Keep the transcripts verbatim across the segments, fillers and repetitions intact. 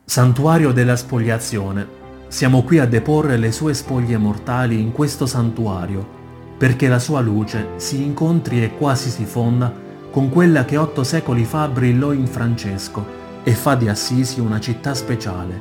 Santuario della spoliazione. Siamo qui a deporre le sue spoglie mortali in questo santuario, perché la sua luce si incontri e quasi si fonda con quella che otto secoli fa brillò in Francesco e fa di Assisi una città speciale.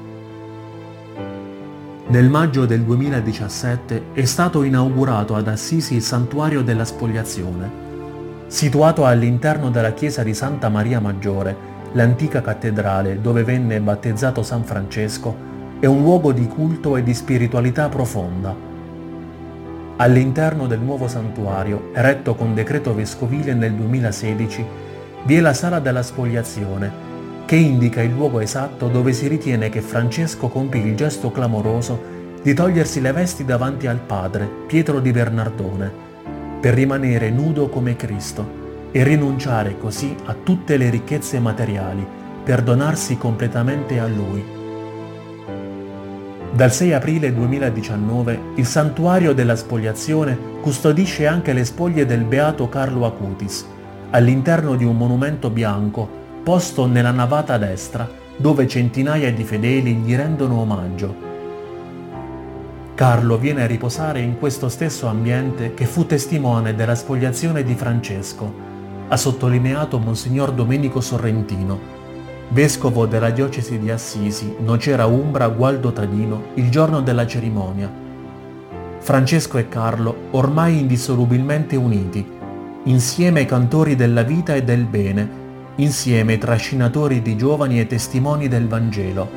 Nel maggio del duemiladiciassette è stato inaugurato ad Assisi il Santuario della Spoliazione. Situato all'interno della chiesa di Santa Maria Maggiore, l'antica cattedrale dove venne battezzato San Francesco è un luogo di culto e di spiritualità profonda. All'interno del nuovo santuario, eretto con decreto vescovile nel duemilasedici, vi è la Sala della Spoliazione, che indica il luogo esatto dove si ritiene che Francesco compì il gesto clamoroso di togliersi le vesti davanti al padre, Pietro di Bernardone, per rimanere nudo come Cristo e rinunciare così a tutte le ricchezze materiali per donarsi completamente a Lui. Dal sei aprile duemiladiciannove il Santuario della Spoliazione custodisce anche le spoglie del beato Carlo Acutis, all'interno di un monumento bianco posto nella navata destra, dove centinaia di fedeli gli rendono omaggio. Carlo viene a riposare in questo stesso ambiente che fu testimone della spoliazione di Francesco, ha sottolineato Monsignor Domenico Sorrentino, vescovo della diocesi di Assisi, Nocera Umbra, Gualdo Tadino, il giorno della cerimonia. Francesco e Carlo ormai indissolubilmente uniti, insieme cantori della vita e del bene, insieme trascinatori di giovani e testimoni del Vangelo.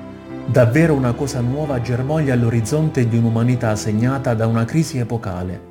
Davvero una cosa nuova germoglia all'orizzonte di un'umanità segnata da una crisi epocale.